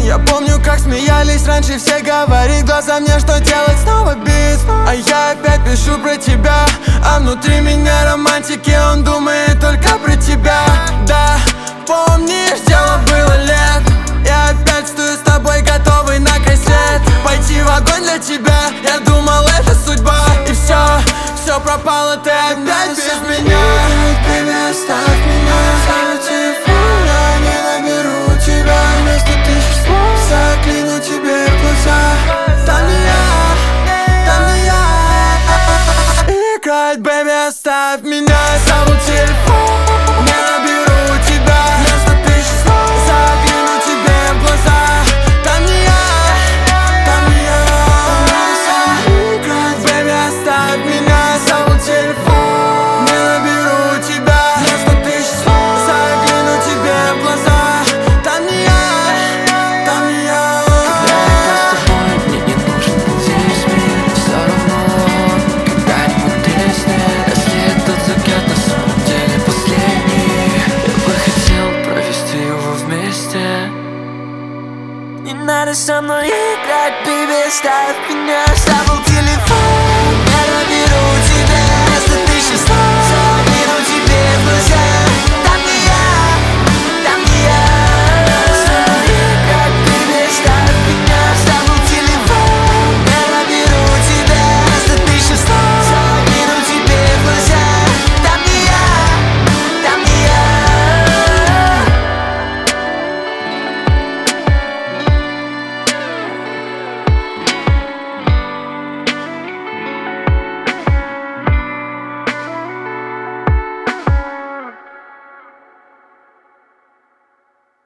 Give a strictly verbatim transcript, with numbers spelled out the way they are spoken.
Я помню, как смеялись раньше все, говорит глаза мне, что делать снова бит. А я опять пишу про тебя, а внутри меня романтики, он думает только про тебя. Да, помнишь, дело было лет, я опять стою с тобой, готовый на кассет. Пойти в огонь для тебя, я думал, это судьба. И все, все пропало, ты опять без меня. Baby, оставь меня, за телефон я не наберу тебя. Вместо тысяч слов закляну тебе в глаза. Там не я, там не я. Играет, baby, оставь меня, забыл телефон, не наберу тебя. Вместо тысяч слов закляну тебе в глаза. Там не я, там не я. Играет, baby, оставь меня, забыл телефон, не наберу тебя. Вместо тысяч слов закляну тебе в глаза. Там не я, там не я. Когда я с тобой, мне не нужен был здесь мир. Все равно, когда-нибудь ты снег. Если этот закат на самом деле последний, я бы хотел провести его вместе. Не надо со мной играть, baby, оставь меня. Забыл телефон.